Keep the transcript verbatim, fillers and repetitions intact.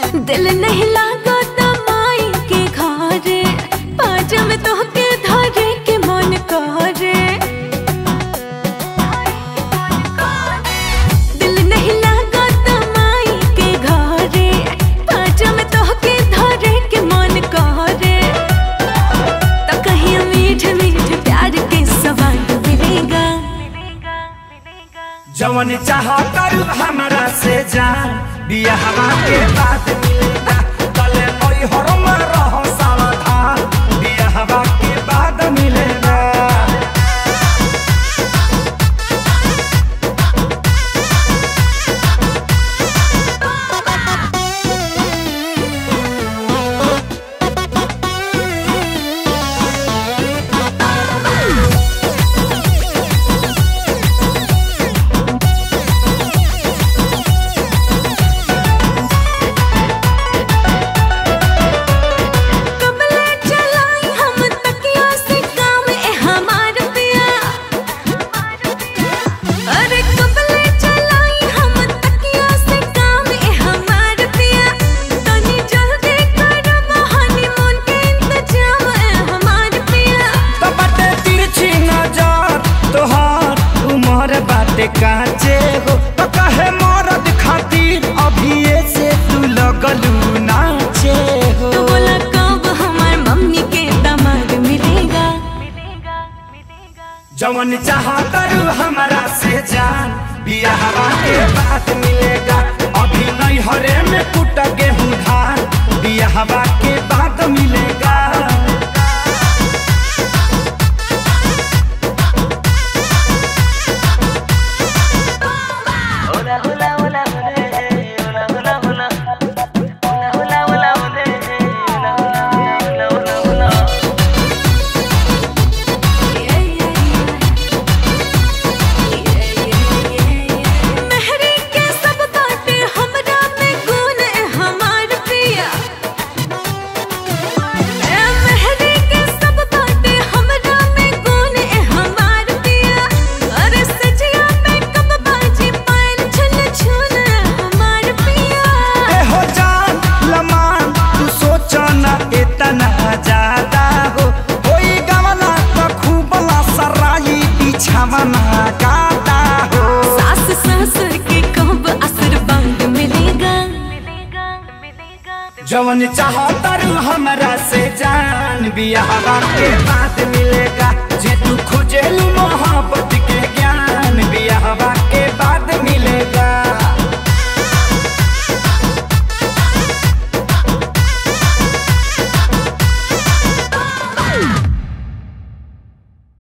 दिल नहीं लागो तमाई के घरे पाँच में तो के धरे के मन करे। दिल नहीं लागो तमाई के घरे पाँच में तो के धरे के मन करे। तो कहीं मीठ मीठ प्यार के सवाल मिलेगा। जवन चाह करू हमरा से जान बियाहवा के बाद मिलेगा। तले ओई हरम रहो सावधान बियाहवा के बाद मिलेगा। काचे हो तो कहे मरद खातिर अभी से तू लगलू नाचे हो। तो बोला कब हमार मम्मी के दामाद मिलेगा। जवन चाह करू हमरा से जान बियाहवा के बाद मिलेगा। अभी नहीं हरे में कुट गेहूं धान बियाहवा के बाद मिलेगा। सास ससुर के कब असर बंद मिलेगा। जवन चाह करू हमरा से जान बियाहवा के बाद मिलेगा। जे तू खोजेलू